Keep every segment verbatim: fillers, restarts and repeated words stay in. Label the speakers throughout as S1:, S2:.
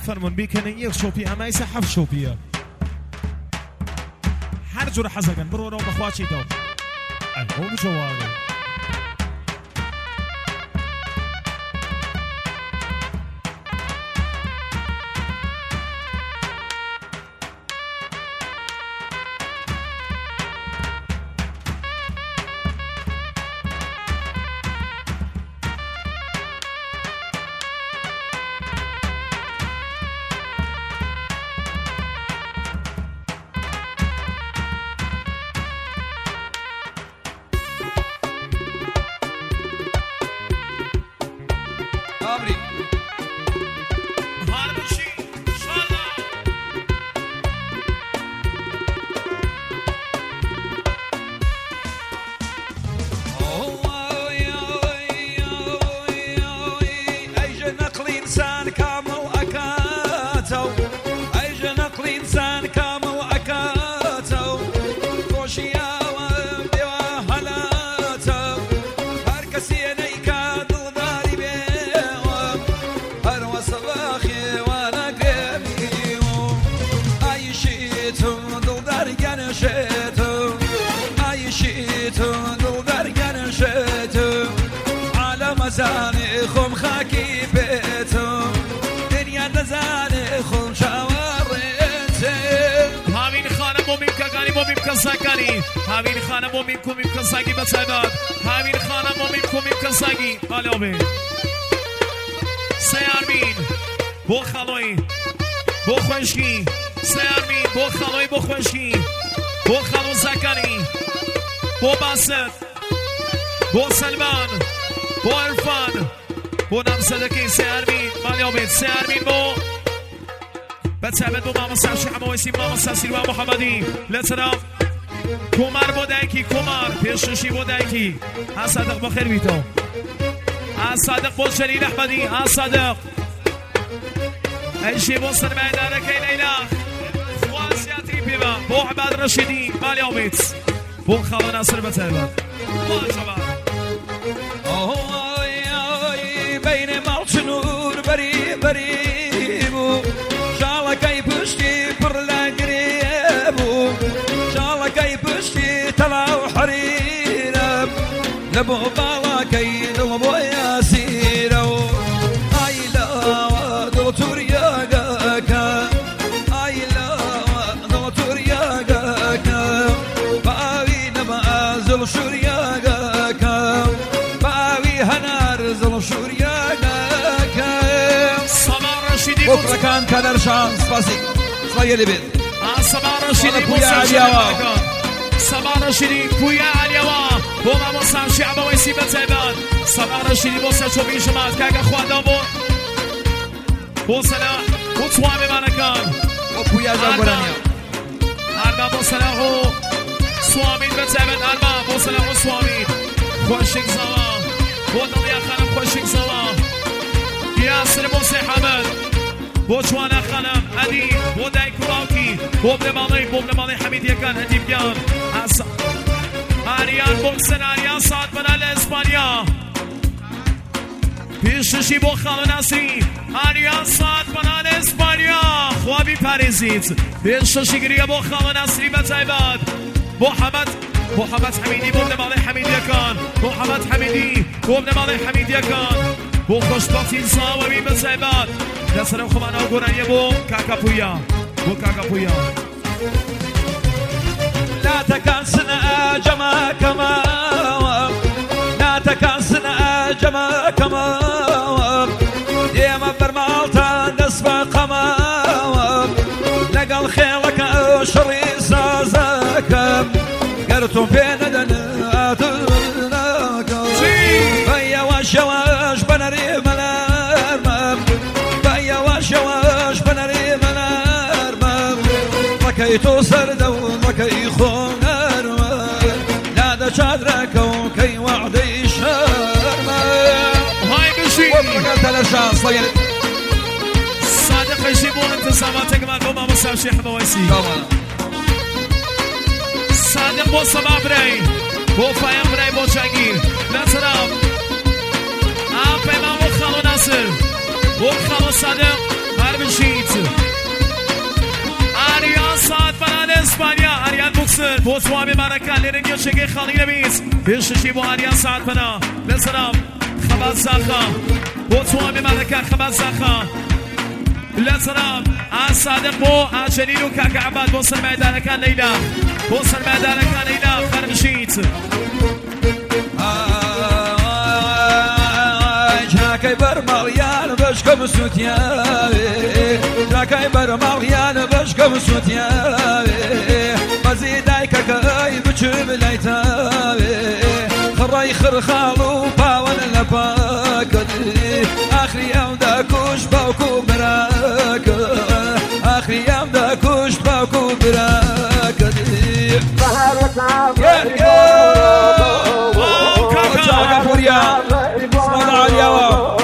S1: فرمون بیکنن یک شوپی همه ایسا هفت شوپیه هر جور حزقن برو رو بخواچی تو الهو بجواره
S2: زاني خم خاكي بيتو دنيا تزاني خم شاوريتي
S1: هاوين خانه مومیم کگانی مومیم کساگانی هاوین خانه مومیم کومیم کساگی بسیداد هاوین خانه مومیم کومیم کساگی علاوه سیارمین بو خالوی بو خوشگی سیارمین بو خالوی بو خوشگی بو خالو زکانی بو باسط بو سلمان بو عرفان بو نمسدکی سیارمین مالیابید سیارمین بو بتثبت بو ماما ساشی حمویسی ماما ساسیل و محمدی لطرف کومار بو دایکی کومار پیششی بو دایکی ها صادق بخیر بیتو ها صادق بو جلیل احمدی ها صادق ایشی بو سرمای دارکی لیلا خواسیاتی پیما بو عباد رشیدی مالیابید بو خالو ناصر بتثبت بو شباب
S2: بين مالش نور بري بريبو شالكاي بشتي برلا قريبو شالكاي بشتي طلعوا حريرب لبو بالاكي دلبو ياسيرو اي لا دكتور يا غاكا اي لا دكتور يا غاكا باوي نمازل شوريا غاكا باوي هنار زل شوريا بكرة كان كان شانس باسي صغير بيت
S1: اه صباح رشيدي بويا عليوا صباح رشيدي بويا عليوا بوما مصام شعب ويسي بتعبان صباح رشيدي بوسا شوفي جماعة كاكا خوان دابو بوسلا وطوامي مانكان
S2: وبويا جاوبرانيا
S1: ارما بوسلا هو سوامين بتعبان ارما بوسلا هو سوامين خوشك زوا بوضل يا خانم خوشك زوا ياسر بوسي حمد بۆ جوانە خانم ئەدی بۆ دایک و باوکی بۆ بنەماڵەی بۆ بنەماڵەی حەمیدیەکان هەندیبیان ئاریان بۆ سەر ئاریان سات بەنا لە ئەسپانیا پێششی بۆ خاڵە ناسری ئاریان سات بەنا لە ئەسپانیا خوا بیپارێزیت پێششی گریە بۆ خاڵە ناسری بەتایبەت بۆ حەمەد بۆ حەمەد حەمیدی بۆ بنەماڵەی حەمیدیەکان بۆ حەمەد حەمیدی بۆ بنەماڵەی حەمیدیەکان بۆ خۆشبەختی زاوەوی بەتایبەت لسرم خمانه و گرانیه بو کاکا پویا بو کاکا پویا
S2: لا تكاسنا جما كما لا تكاسنا جما كما ديما برمالتا نسبة قما لقل خيلك شري سازك قرتم في ندنات فيا وشواش بنري ملام شواش بنري منار بام ركي توصل دو ركي خونار لا دا شادرك وكي وعدي شرم
S1: هاي بشي
S2: وبرقلت للشانس طيب
S1: صادق يجيبون انتصاماتك مع دوما مسامشي حمويسي صادق بو صباح براي بو فايم براي بو شاقير لا ترام آب امام خالو ناصر بو خالو صادق هر بشید آریان ساعت بران اسپانیا آریان بوکسر بوسوامي ماركان لرنجو شقي خالي نبيس بيششي بو آریان ساعت بنا لسلام خباز زاخا بوسوامي ماركان خباز زاخا لسلام الصادق بو عجليلو كاكا عباد بوصل ميدان كان ليلى بوصل ميدان كان ليلى خرب شيت
S2: جاكي برماليان بشكم سوتياوي جاكي برماليان بشكم سوتياوي بزيداي كاكاي بجيب ليتاوي خراي خرخالو باون لباكدي اخري يوم داكوش باوكو براك اخري يوم داكوش باوكو براكدي يا يا جاكا فوريا اسمع عليا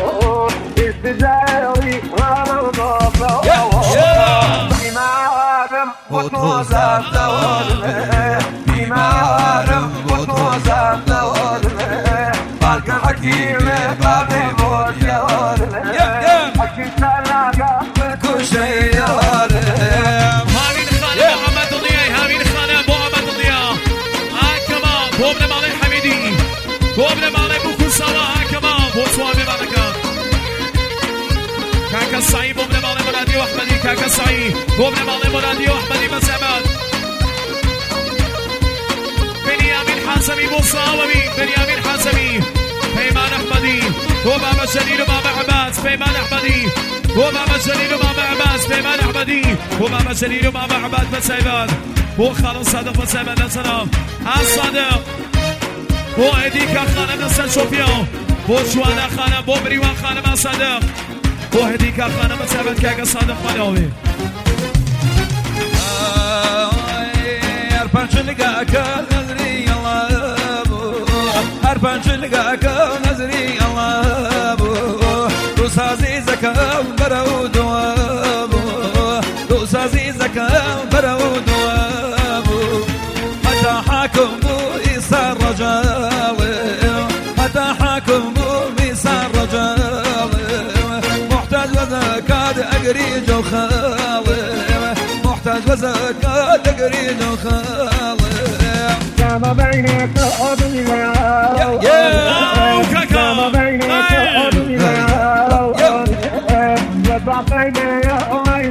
S2: وتوزع دوالمه بمعارم وتوزع دوالمه بالك حكيمه بابي موت يا ولمه حكيم سلاقة كل شيء يا ولمه
S1: هامين خانة محمد الضياء هامين خانة محمد الضياء هاكما بوبنا مالي حميدي بوبنا مالي بوكو سوا هاكما بوسوامي مالكا كاكا الصعيب بوبنا مالي مرادي واحمدي كاكا الصعيب بوبنا مالي مرادي واحمدي مسعبات بنيامين حاسمي بوصاومي بنيامين حاسمي بيمان احمدي وبابا جليل وبابا عباس بيمان احمدي وبابا جليل وبابا عباس بيمان احمدي وبابا جليل وبابا عباس مسعبات بو خالو صادق مسعبات السلام الصادق بو هديكا خانم نسل شوفيو بو جوانا خانم بو بريوان خانم الصادق بو هديكا خانم مسعبات كاكا صادق مالوي
S2: هرپنچلگاکا نظری الله بو هرپنچلگاکا نظری الله بو دوست عزیزکا برو دعا بو دوست عزیزکا برو دعا بو حتی حاکم بو ایسار رجاوی حتی حاکم بو ایسار رجاوی محتاج وزکاد اگری جو خاوی محتاج وزكاة قريد وخالي كما بينك وبيني كما بينك وبيني يبع بيني وبين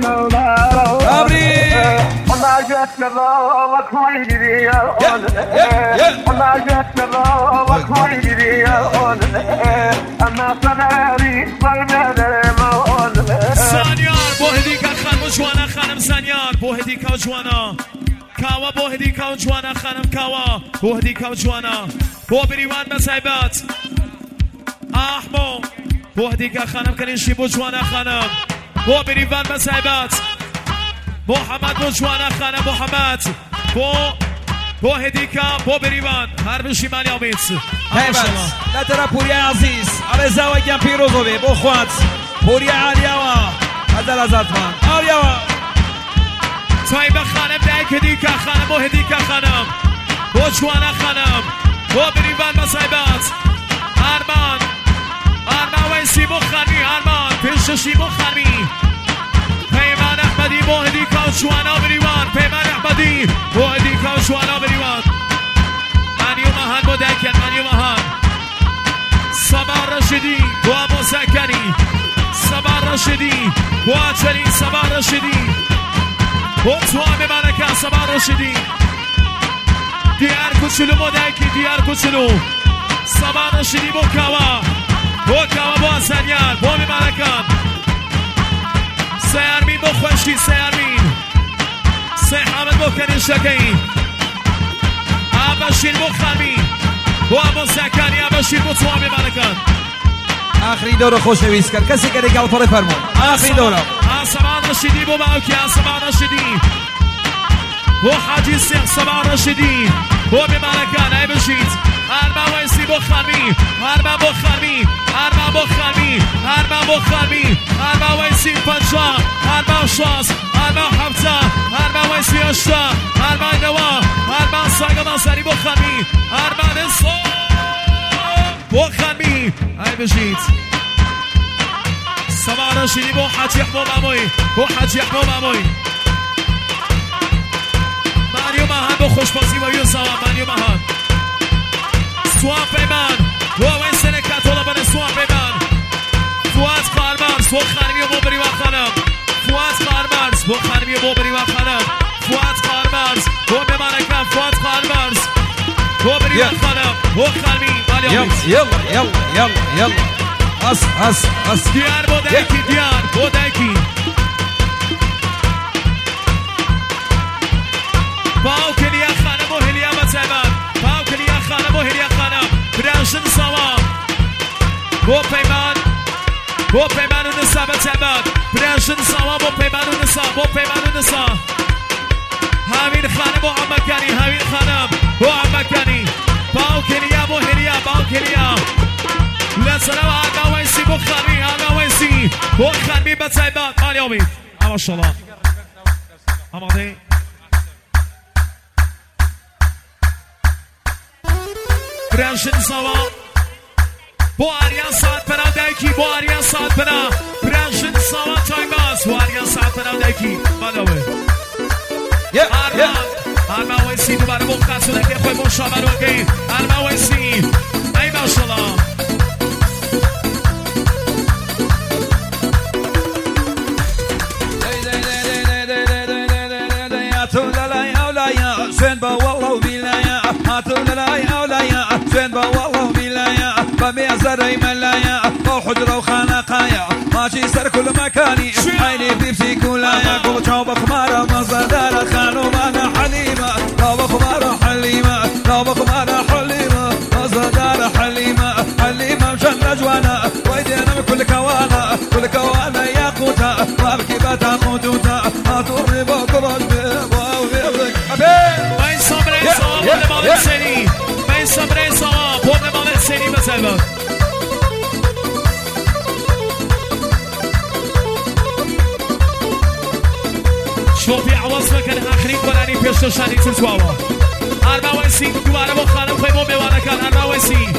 S2: الله ما جت نظامك ما يجري ما جت نظامك ما يجري أما صناري صلنا
S1: سانيار بو هديكا خانم جوانا خانم سانيار بو هديكا جوانا كاوا بو هديكا جوانا خانم كاوا بو هديكا جوانا بو بريوان مسعبات احمو بو هديكا خانم كنشي بو جوانا خانم بو بريوان مسعبات محمد بو جوانا خانم محمد بو بو هديكا بو بريوان هرب شمالي آمیز
S2: هیبت نترا پوریا عزیز علیزاوی گم پیروزوی بو خوات پوریا علیاوا هذا لازتمان علیاوا
S1: طيبة خانم دايك هديكا خانم بو هديكا خانم بو جوانا خانم بو بريوان مسعبات ارمان ارمان ويسي بو خانمي ارمان پیششی بو خانمي پیمان احمدی بو هدیکا و جوانا بریوان پیمان احمدی بو هدیکا و جوانا بریوان منیو مهان بو دکن منیو مهان صبار رشدی بو ابو زکری صبار رشدی بو اچلی صبار رشدی بو توام ملکه صبار رشدی دیار کچلو بو دکی دیار کچلو صبار رشدی بو کوا بو کوا بو ازنیان بو ملکان سيارمين بو خوشي سيارمين سي حامد بو كنشكي ابشير بو خرمي بو ابو زكاني ابشير بو توامي ملكان
S2: آخری دور خوشنویس کرد کسی که دیگه الفاره فرمون آخری دوره
S1: سبعان رشدی بو باوکی سبعان رشدی بو حاجی سیخ سبعان رشدی بو بملكان ای بشید اربا ویسی بو خرمی اربا بو خرمی اربا بو خرمی اربا بو خرمی اربا ویسی پنجا اربا شاس اربا حفظا اربا ویسی اشتا اربا نوا اربا ساگا سری بو خرمی اربا نصف بو خرمی ای بشید سبعان رشیدی با حاجی احمام اموی با حاجی احمام اموی منیو مهن با خوشبازی با یوسا منیو مهن سوان پیمان و این سنه کتولا بنه سوان پیمان فواد قارمارز و خانمی و بری و خانم فواد قارمارز و خانمی و بری و خانم فواد قارمارز و بمانکم فواد قارمارز و بری و خانم و خانمی
S2: يلا يلا يلا يلا يلا اس اس اس
S1: دیار بودکی دیار بودکی باو کلیا خانم و هلیا بتایبان باو کلیا خانم و هلیا خانم برانشن سوا بو پیمان بو پیمان و نسا بتایبان برانشن سوا بو پیمان و نسا بو پیمان و نسا همین خانم و عمکانی همین خانم و عمکانی باو کلیا بو هلیا باو کلیا لسلام آقا ویسی بو خانمی آقا ویسی بو خانمی بتایبان مالی امید اما شالله آماده برانشن سوا بو آریان ساعت پنا دیکی بو آریان ساعت پنا برانشن سوا تایماز بو آریان ساعت پنا دیکی مالی امید آرمان آرمان ویسی دوباره بو خاصونه که خوی بو شامل وکی آرمان ویسی ای ماشالله
S2: زين با والله وبلايا هاتوا للايا ولايا زين با والله وبلايا بميع زري ملايا او حجره وخانقايا ماشي سر كل مكاني عيني بيبسي كولايا قول شوب خماره مصدر خانو انا حليمه لو خماره حليمه لو خماره حليمه مصدر حليمه حليمه مشان نجوانا ويدينا كل كوانا كل كوانا ياقوتا وابكي بتا قوتوتا هاتوني بكرج
S1: Vem sobre só, pode valer seni. Vem sobre só, pode valer seni mesela. شوفي عوضنا كان آخرين قراني پیشتو شانی تسواوا أربعة وعشرين دوباره با خانم خیمون میوانه کن أربعة وعشرين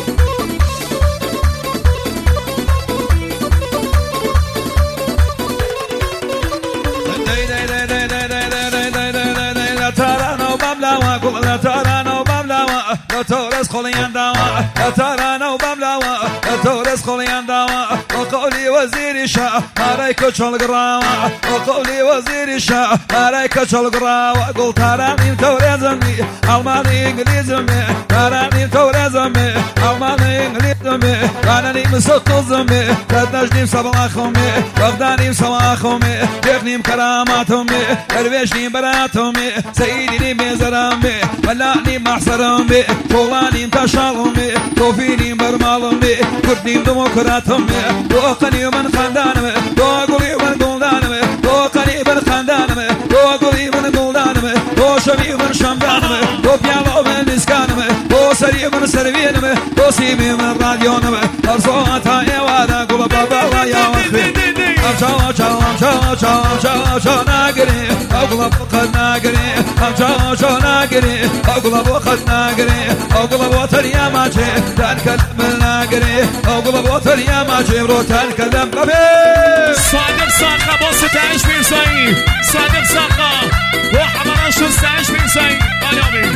S2: لا ترانا وبملاوا لا تورس خليان دوا لا ترانا وبملاوا لا تورس خليان دوا وقولي وزير الشاه عليك شل قراوا وقولي وزير الشاه عليك شل قراوا قول تراني تورزمي الماني انجليزمي تراني تورزمي الماني انجليزمي كانني مسقزمي تدنجني صباحومي وغداني صباحومي يغني كراماتومي درويشني براتومي سيدي مزرامي ملاني محصرمي طولاني انتشالمي توفيني برمالمي كردني ديمقراطمي دوقني من خندانمي دوقلي من قلدانمي دوقني من خندانمي دوقلي من قلدانمي دوشمي من شمدانمي دوبيالو من مسكانمي دوسري من سروينمي دوسيمي من راديونمي أرصواتها يوانا قول بابا الله يا وخي أمشاو أمشاو أمشاو أمشاو أمشاو أمشاو ناقري أقلب قد ناقري أمشاو أمشاو ناقري أقلب قد ناقري أقلب وطر يا ماجي تنكلم ناقري أقلب وطر يا ماجي برو تنكلم بابي
S1: صادق صاخة بوسط تعيش بين ساي صادق صاخة وحمرا شو تعيش بين ساي قالوا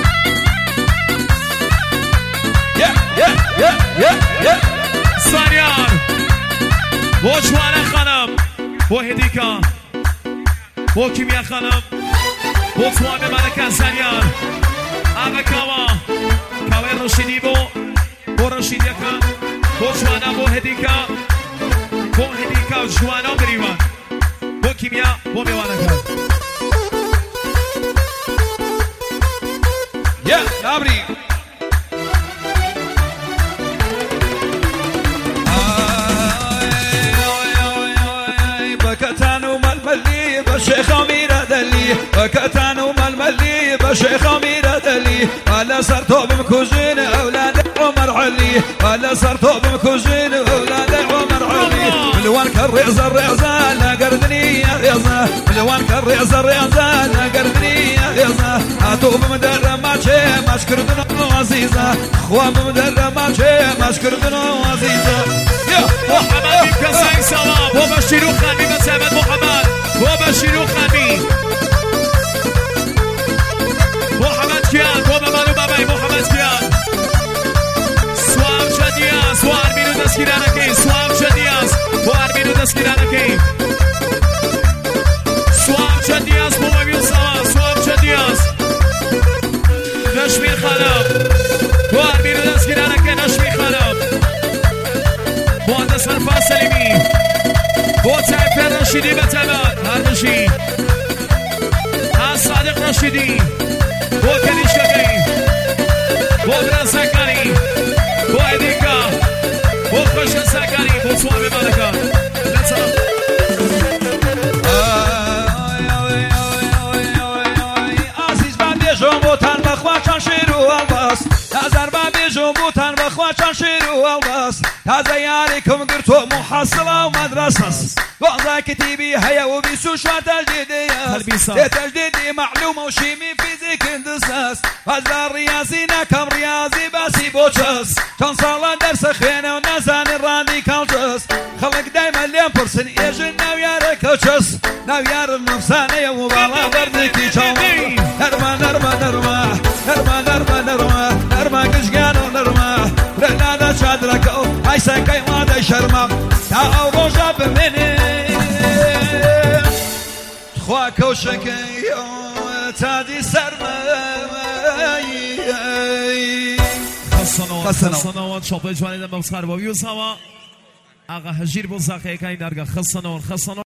S2: يا يا يا يا يا
S1: ساريار وجوانا خانم و هدیکا و کیمیا خانم و توام ملکه سریار آقا کاوا کاوی رشیدی بو و رشید یکا و جوانا و هدیکا و هدیکا و جوانا بریوان و کیمیا و میوانه کن
S2: یا نابری بكتانو ململي بشيخ أميرة دلي بكتانو ململي بشيخ أميرة دلي ولا صرتو بمكوزين أولاد عمر علي ولا صرتو بمكوزين أولاد عمر علي ملوان كالرعزة الرعزة لا قردني يا رعزة ملوان كالرعزة الرعزة لا قردني يا رعزة هاتو بمدرب ماشي ماش كردنو عزيزة اخوان بمدرب ماشي ماش كردنو عزيزة
S1: يا وحبابي كساي سوا رشیدی به تبت هرمشی از صادق رشیدی بو کنیشکتی بو برن سکانی بو ادیکا بو خوش سکانی بو سوامی مالکا لطا
S2: بوتن بخوا چان شیر و الباس نظر با بیجون بوتن بخوا چان شیر و الباس تازه یاری کم گرت و محصله و مدرسه وضع کتیبی هیا و بیسو شوار تجدیدی است تجدیدی معلومه و شیمی فیزیک اندساس وزر ریاضی نکم ریاضی باسی بوچس چون سالا درس خوینه و نزانی رادیکال جس خلق دایما لیم پرسن ایجن نویاره کچس نویاره نفسانه و بالا بردکی چاوه نرما نرما نرما نرما نرما نرما نرما گشگانو نرما رنادا چادرکو ای سکای ماده شرما تا او روژا بمینی خوا کوشکی تادی سرما
S1: خسنوات خسنوات شاپه جوانی دم بسخر با بیوز هوا آقا هجیر بزاقه که این درگاه خسنوات خسنوات